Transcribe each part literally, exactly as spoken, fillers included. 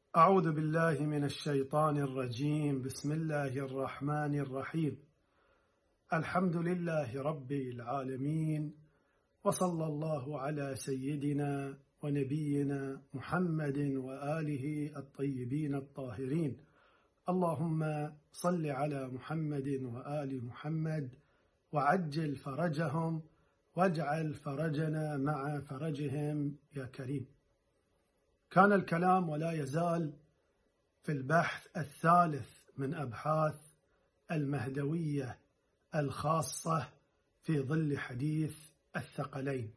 أعوذ بالله من الشيطان الرجيم. بسم الله الرحمن الرحيم. الحمد لله رب العالمين، وصلى الله على سيدنا ونبينا محمد وآله الطيبين الطاهرين. اللهم صل على محمد وآل محمد وعجل فرجهم واجعل فرجنا مع فرجهم يا كريم. كان الكلام ولا يزال في البحث الثالث من أبحاث المهدوية الخاصة في ظل حديث الثقلين،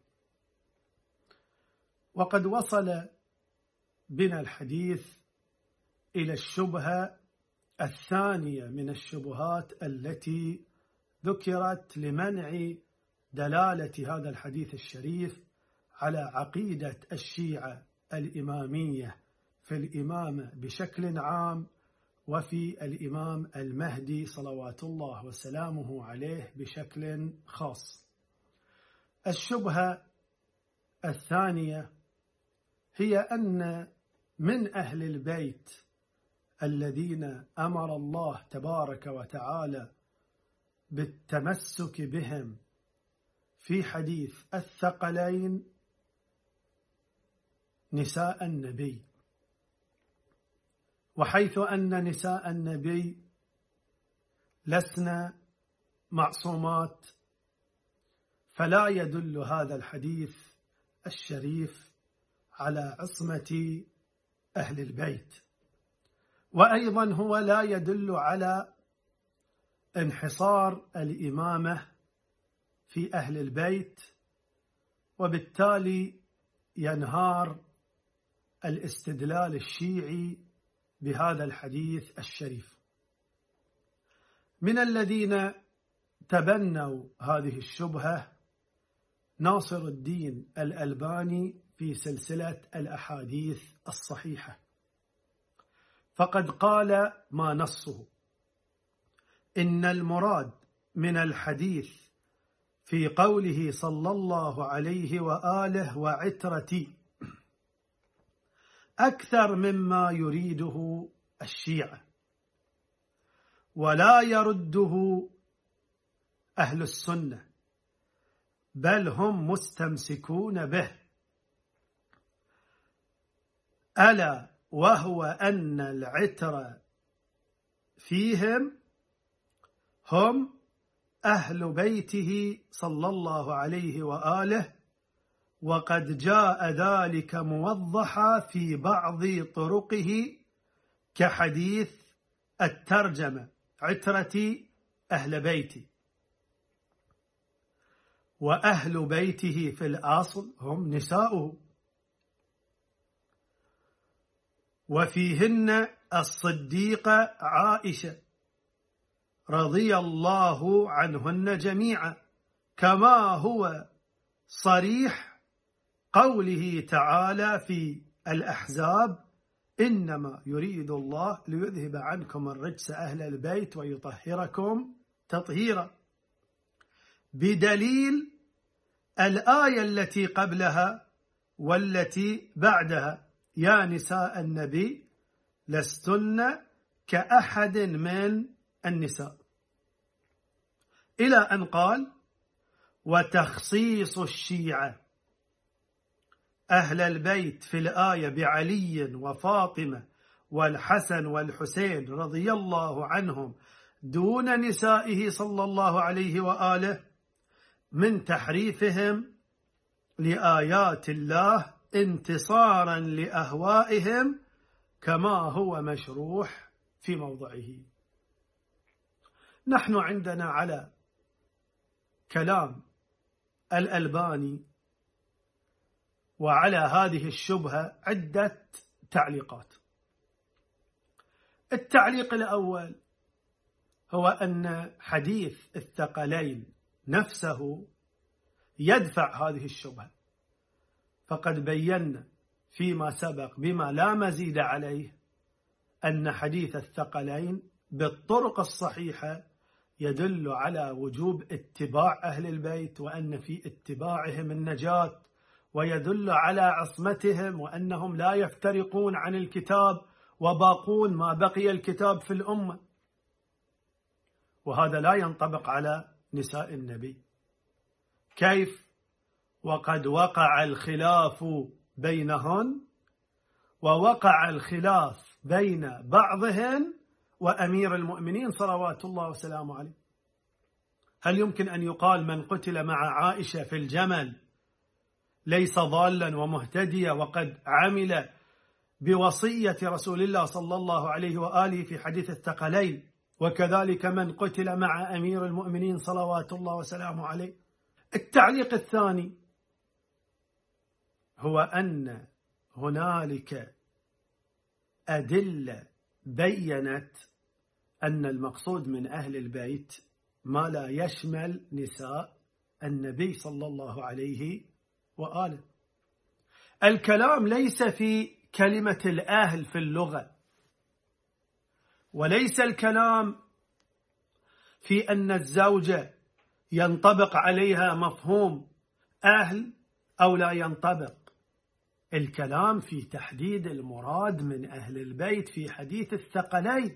وقد وصل بنا الحديث إلى الشبهة الثانية من الشبهات التي ذكرت لمنع دلالة هذا الحديث الشريف على عقيدة الشيعة الإمامية في الإمامة بشكل عام، وفي الإمام المهدي صلوات الله وسلامه عليه بشكل خاص. الشبهة الثانية هي أن من أهل البيت الذين أمر الله تبارك وتعالى بالتمسك بهم في حديث الثقلين نساء النبي، وحيث أن نساء النبي لسنا معصومات، فلا يدل هذا الحديث الشريف على عصمة أهل البيت، وأيضا هو لا يدل على انحصار الإمامة في أهل البيت، وبالتالي ينهار الاستدلال الشيعي بهذا الحديث الشريف. من الذين تبنوا هذه الشبهة ناصر الدين الألباني في سلسلة الأحاديث الصحيحة، فقد قال ما نصه: إن المراد من الحديث في قوله صلى الله عليه وآله وعترتي أكثر مما يريده الشيعة، ولا يرده أهل السنة، بل هم مستمسكون به، ألا وهو أن العتر فيهم هم أهل بيته صلى الله عليه وآله، وقد جاء ذلك موضحا في بعض طرقه كحديث الترجمة عترتي أهل بيتي، وأهل بيته في الأصل هم نساؤه، وفيهن الصديقة عائشة رضي الله عنهن جميعا، كما هو صريح قوله تعالى في الأحزاب: إنما يريد الله ليذهب عنكم الرجس أهل البيت ويطهركم تطهيرا، بدليل الآية التي قبلها والتي بعدها: يا نساء النبي لستن كأحد من النساء، إلى أن قال: وتخصيص الشيعة أهل البيت في الآية بعلي وفاطمة والحسن والحسين رضي الله عنهم دون نسائه صلى الله عليه وآله من تحريفهم لآيات الله انتصارا لأهوائهم، كما هو مشروح في موضعه. نحن عندنا على كلام الألباني وعلى هذه الشبهة عدة تعليقات. التعليق الأول هو أن حديث الثقلين نفسه يدفع هذه الشبهة، فقد بينا فيما سبق بما لا مزيد عليه أن حديث الثقلين بالطرق الصحيحة يدل على وجوب اتباع أهل البيت، وأن في اتباعهم النجاة، ويدل على عصمتهم وأنهم لا يفترقون عن الكتاب وباقون ما بقي الكتاب في الأمة، وهذا لا ينطبق على نساء النبي. كيف وقد وقع الخلاف بينهن، ووقع الخلاف بين بعضهن وأمير المؤمنين صلوات الله وسلامه عليه؟ هل يمكن أن يقال من قتل مع عائشة في الجمل ليس ضالا ومهتديا وقد عمل بوصية رسول الله صلى الله عليه وآله في حديث الثقلين، وكذلك من قتل مع أمير المؤمنين صلوات الله وسلامه عليه؟ التعليق الثاني هو أن هنالك أدلة بيّنت أن المقصود من أهل البيت ما لا يشمل نساء النبي صلى الله عليه وآله. الكلام ليس في كلمة الأهل في اللغة، وليس الكلام في أن الزوجة ينطبق عليها مفهوم أهل أو لا ينطبق. الكلام في تحديد المراد من أهل البيت في حديث الثقلين،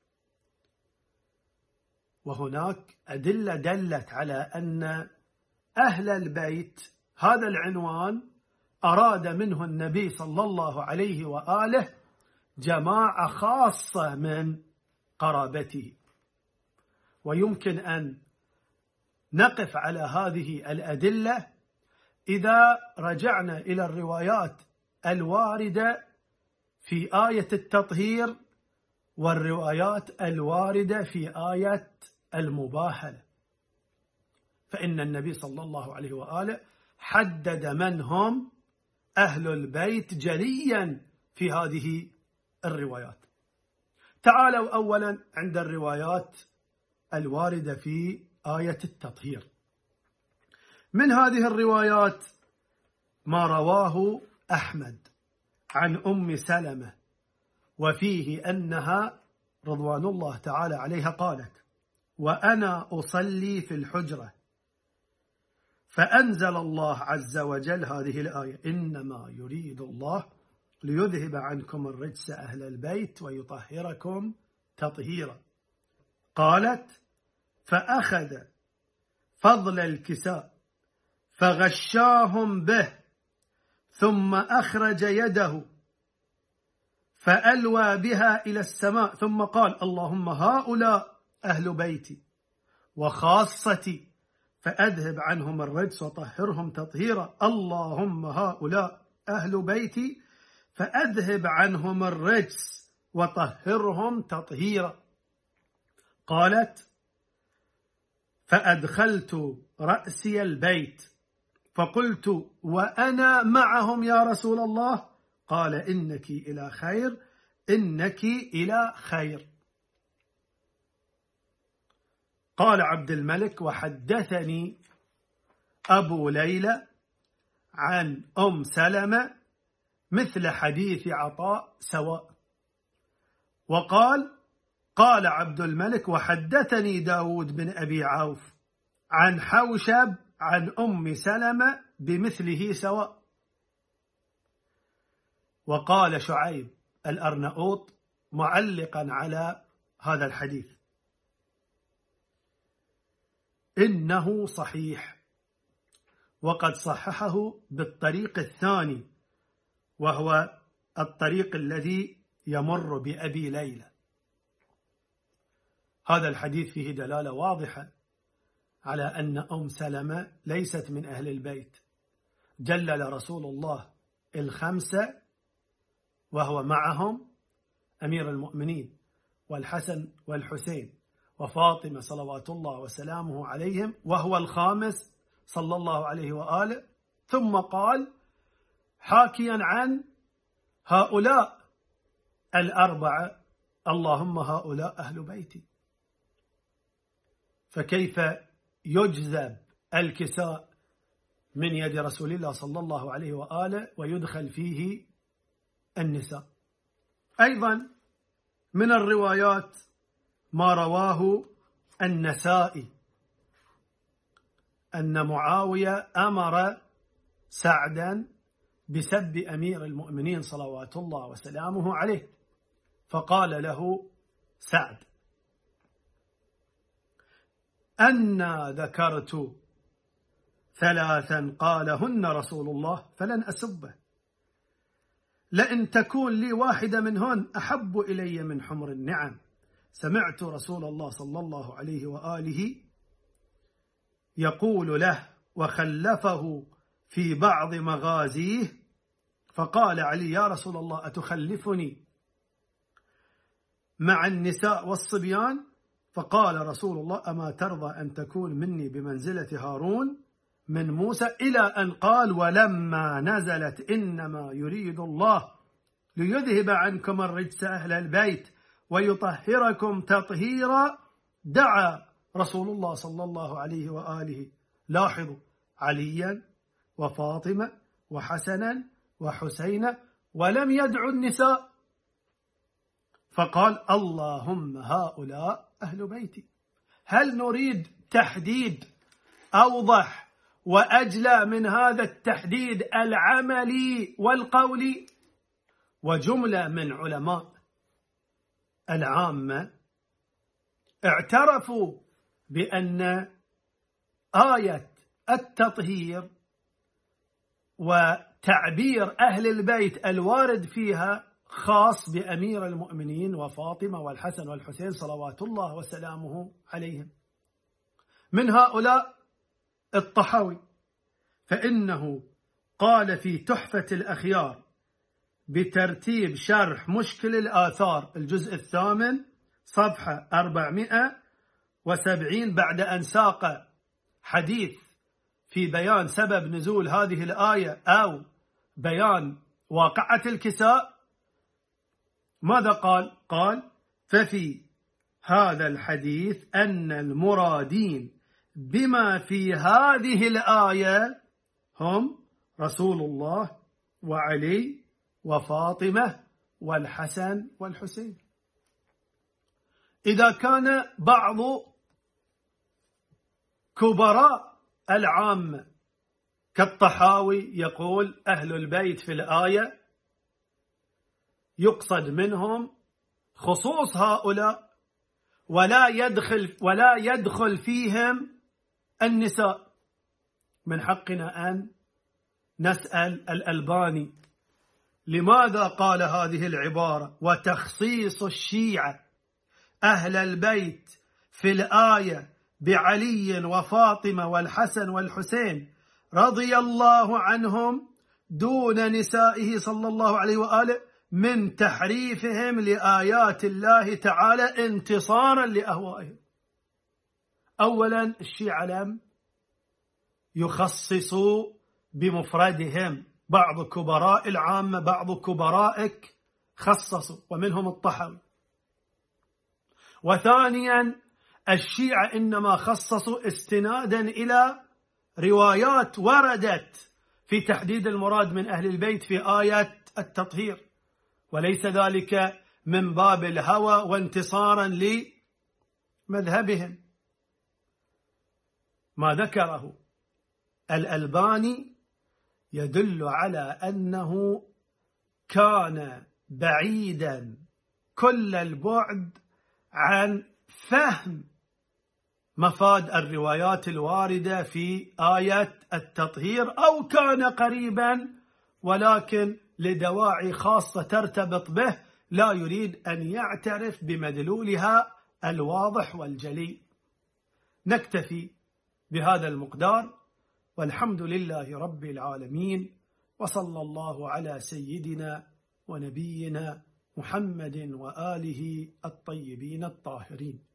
وهناك أدلة دلت على أن أهل البيت هذا العنوان أراد منه النبي صلى الله عليه وآله جماعة خاصة من قرابته. ويمكن أن نقف على هذه الأدلة إذا رجعنا إلى الروايات الواردة في آية التطهير والروايات الواردة في آية المباهلة، فإن النبي صلى الله عليه وآله حدد من هم أهل البيت جليا في هذه الروايات. تعالوا أولا عند الروايات الواردة في آية التطهير. من هذه الروايات ما رواه أحمد عن أم سلمة، وفيه أنها رضوان الله تعالى عليها قالت: وأنا أصلي في الحجرة فأنزل الله عز وجل هذه الآية: إنما يريد الله ليذهب عنكم الرجس أهل البيت ويطهركم تطهيرا. قالت: فأخذ فضل الكساء فغشاهم به ثم أخرج يده فألوى بها إلى السماء ثم قال: اللهم هؤلاء أهل بيتي وخاصتي فأذهب عنهم الرجس وطهرهم تطهيرا. اللهم هؤلاء أهل بيتي فأذهب عنهم الرجس وطهرهم تطهيرا. قالت: فأدخلت رأسي البيت فقلت: وأنا معهم يا رسول الله؟ قال: إنك إلى خير، إنك إلى خير. قال عبد الملك: وحدثني أبو ليلى عن أم سلمة مثل حديث عطاء سواء. وقال قال عبد الملك: وحدثني داود بن أبي عوف عن حوشب عن أم سلمة بمثله سواء. وقال شعيب الأرنؤوط معلقا على هذا الحديث: إنه صحيح، وقد صححه بالطريق الثاني وهو الطريق الذي يمر بأبي ليلى. هذا الحديث فيه دلالة واضحة على أن أم سلمة ليست من أهل البيت. جلل رسول الله الخمسة وهو معهم أمير المؤمنين والحسن والحسين وفاطمة صلوات الله وسلامه عليهم، وهو الخامس صلى الله عليه وآله. ثم قال حاكيا عن هؤلاء الأربعة: اللهم هؤلاء أهل بيتي. فكيف يجذب الكساء من يد رسول الله صلى الله عليه وآله ويدخل فيه النساء؟ أيضا من الروايات ما رواه النسائي أن معاوية أمر سعدا بسب أمير المؤمنين صلوات الله وسلامه عليه، فقال له سعد: أنا ذكرت ثلاثا قالهن رسول الله فلن أسبه، لئن تكون لي واحدة منهن أحب إلي من حمر النعم. سمعت رسول الله صلى الله عليه وآله يقول له وخلفه في بعض مغازيه، فقال علي: يا رسول الله أتخلفني مع النساء والصبيان؟ فقال رسول الله: أما ترضى أن تكون مني بمنزلة هارون من موسى، إلى أن قال: ولما نزلت إنما يريد الله ليذهب عنكم الرجس أهل البيت ويطهركم تطهيرا، دعا رسول الله صلى الله عليه وآله، لاحظوا، عليا وفاطمة وحسنا وحسينا، ولم يدعو النساء، فقال: اللهم هؤلاء أهل بيتي. هل نريد تحديد أوضح وأجلى من هذا التحديد العملي والقولي؟ وجملة من علماء العامة اعترفوا بأن آية التطهير وتعبير أهل البيت الوارد فيها خاص بأمير المؤمنين وفاطمة والحسن والحسين صلوات الله وسلامه عليهم. من هؤلاء الطحاوي، فإنه قال في تحفة الأخيار بترتيب شرح مشكل الآثار الجزء الثامن صفحة أربعمائة وسبعين، بعد أن ساق حديث في بيان سبب نزول هذه الآية أو بيان واقعة الكساء، ماذا قال؟ قال: ففي هذا الحديث أن المرادين بما في هذه الآية هم رسول الله وعلي وفاطمة والحسن والحسين. إذا كان بعض كبراء العامة كالطحاوي يقول أهل البيت في الآية يقصد منهم خصوص هؤلاء ولا يدخل ولا يدخل فيهم النساء، من حقنا أن نسأل الألباني لماذا قال هذه العبارة وتخصيص الشيعة أهل البيت في الآية بعلي وفاطمة والحسن والحسين رضي الله عنهم دون نسائه صلى الله عليه وآله، من تحريفهم لآيات الله تعالى انتصارا لأهوائهم. أولا، الشيعة لم يخصصوا بمفردهم، بعض كبراء العامة بعض كبرائك خصصوا ومنهم الطحاوي. وثانيا، الشيعة إنما خصصوا استنادا إلى روايات وردت في تحديد المراد من أهل البيت في آية التطهير، وليس ذلك من باب الهوى وانتصارا لمذهبهم. ما ذكره الألباني يدل على أنه كان بعيدا كل البعد عن فهم مفاد الروايات الواردة في آية التطهير، أو كان قريبا ولكن لدواعي خاصة ترتبط به لا يريد أن يعترف بمدلولها الواضح والجلي. نكتفي بهذا المقدار، والحمد لله رب العالمين، وصلى الله على سيدنا ونبينا محمد وآله الطيبين الطاهرين.